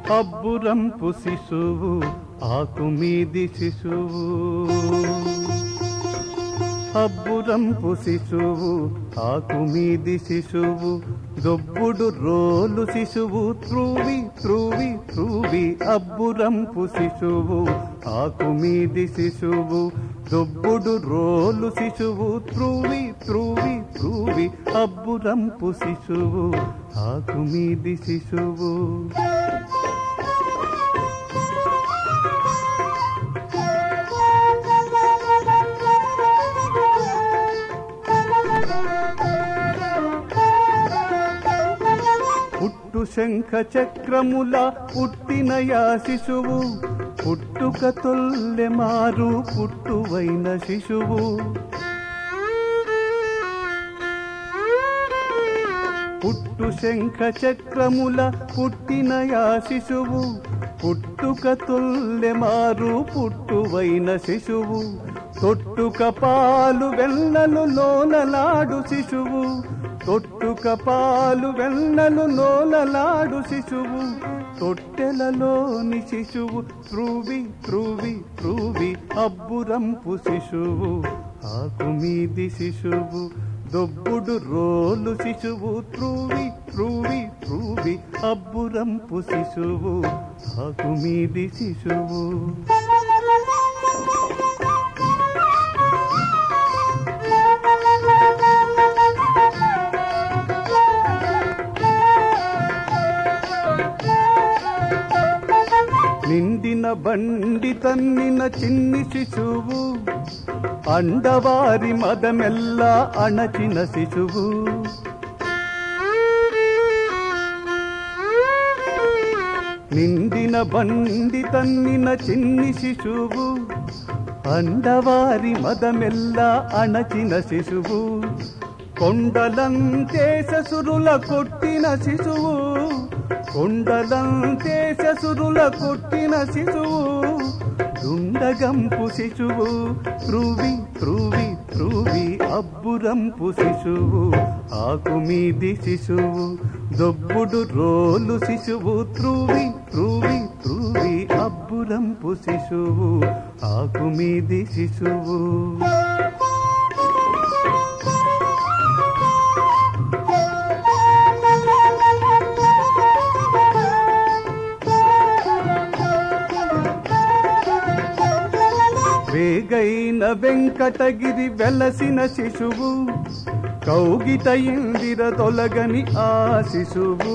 అబ్బురంపు శిశువు ఆకుమీది శిశువు అబ్బురంపు శిశువు ఆకుమీది శిశువు దొబ్బుడు రోలు శిశువు త్రూవి త్రూవి త్రూవి అబ్బురంపు శిశువు ఆకుమీది శిశువు దొబ్బుడు రోలు శిశువు త్రూవి త్రూవి త్రూవి అబ్బురంపు శిశువు ఆకుమీది శిశువు పుట్టు శంఖ చక్రముల పుట్టినయా శిశువు పుట్టుక తొల్లె మారు పుట్టువైన శిశువు పుట్టు శంఖ చక్రముల పుట్టినయా శిశువు పుట్టుక తొల్లె మారు పుట్టువైన శిశువు తొట్టుక పాలు వెన్నలు లోలలాడు శిశువు తొట్టుక పాలు వెన్నలు లోలలాడు శిశువు తొట్టెలలోని శిశువు త్రూవి త్రూవి త్రూవి అబ్బురంపు శిశువు ఆకుమీది శిశువు దొబ్బుడు రోలు శిశువు త్రూవి త్రూవి త్రూవి అబ్బురంపు శిశువు ఆకుమీది శిశువు నిండిన బండి తన్నిన చిన్ని శిశువు అండవారి మదమెల్లా అణచిన శిశువు నిండిన బండి తన్నిన చిన్ని శిశువు అండవారి మదమెల్లా అణచిన శిశువు కొండలంతే ససురుల కొట్టిన శిశువు కొండలంతే ససురుల కొట్టిన శిశువు దుండగంపు శిశువు త్రూవి త్రూవి త్రూవి అబ్బురంపు శిశువు ఆకుమీది శిశువు దొబ్బుడు రోలు శిశువు త్రూవి త్రూవి త్రూవి అబ్బురంపు శిశువు ఆకుమీది శిశువు వేగైన వెంకటగిరి వెలసిన శిశువు కౌగిట ఇందిర తొలగని ఆ శిశువు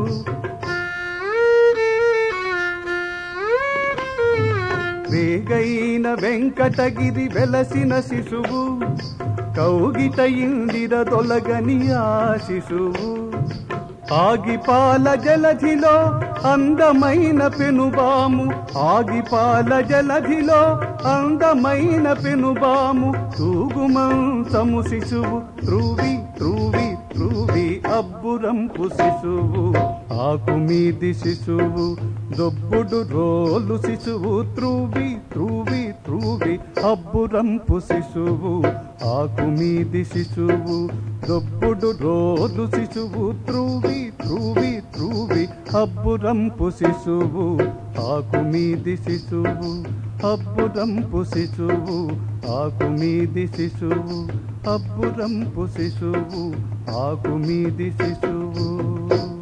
వేగైన వెంకటగిరి వెలసిన శిశువు కౌగిట ఇందిర తొలగని ఆ శిశువు ఆగిపాల జలధిలో అందమైన పెనుబాము ఆగిపాల జలధిలో అందమైన పెనుబాము తూగుమంచము శిశువు త్రూవి త్రూవి త్రూవి అబ్బురంపు శిశువు ఆకుమీది శిశువు దొబ్బుడు రోలు శిశువు త్రూవి త్రూవి త్రూవి అబ్బురంపు శిశువు ఆకుమీది శిశువు దొబ్బుడు రోలు శిశువు త్రూవి త్రూవి త్రూవి అబ్బురంపు శిశువు ఆకుమీది శిశువు అబ్బురంపు శిశువు ఆకుమీది శిశువు అబ్బురంపు శిశువు ఆకుమీది శిశువు